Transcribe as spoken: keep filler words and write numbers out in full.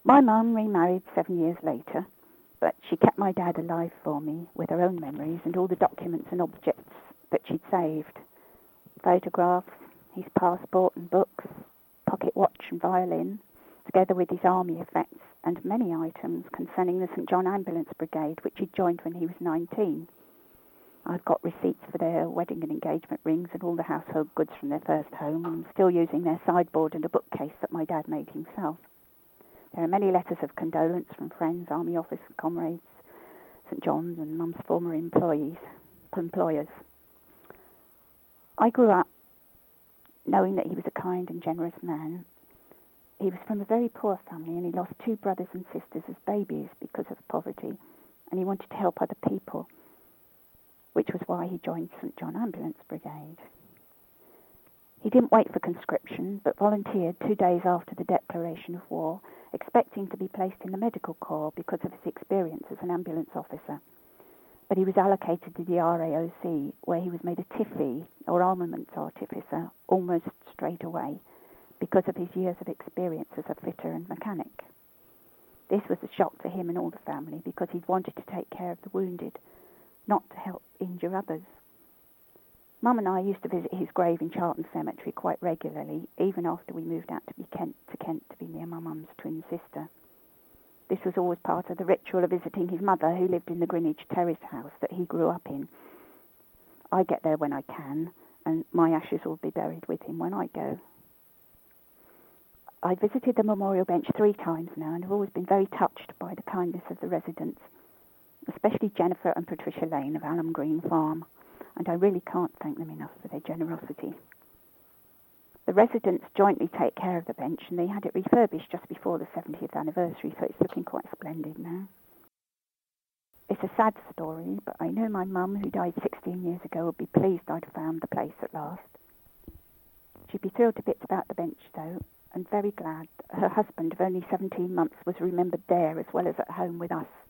My mum remarried seven years later, but she kept my dad alive for me with her own memories and all the documents and objects that she'd saved. Photographs, his passport and books, pocket watch and violin, together with his army effects and many items concerning the St John Ambulance Brigade, which he'd joined when he was nineteen. I've got receipts for their wedding and engagement rings and all the household goods from their first home, and I'm still using their sideboard and a bookcase that my dad made himself. There are many letters of condolence from friends, army officers, comrades, St John's and Mum's former employees, employers. I grew up knowing that he was a kind and generous man. He was from a very poor family and he lost two brothers and sisters as babies because of poverty, and he wanted to help other people, which was why he joined St John Ambulance Brigade. He didn't wait for conscription, but volunteered two days after the declaration of war, expecting to be placed in the medical corps because of his experience as an ambulance officer. But he was allocated to the R A O C, where he was made a T I F E, or armaments artificer, almost straight away, because of his years of experience as a fitter and mechanic. This was a shock for him and all the family, because he'd wanted to take care of the wounded, not to help injure others. Mum and I used to visit his grave in Charlton Cemetery quite regularly, even after we moved out to be Kent to Kent to be near my mum's twin sister. This was always part of the ritual of visiting his mother, who lived in the Greenwich Terrace house that he grew up in. I get there when I can, and my ashes will be buried with him when I go. I visited the memorial bench three times now, and have always been very touched by the kindness of the residents, especially Jennifer and Patricia Lane of Alham Green Farm, and I really can't thank them enough for their generosity. The residents jointly take care of the bench, and they had it refurbished just before the seventieth anniversary, so it's looking quite splendid now. It's a sad story, but I know my mum, who died sixteen years ago, would be pleased I'd found the place at last. She'd be thrilled to bits about the bench, though, and very glad that her husband of only seventeen months was remembered there as well as at home with us.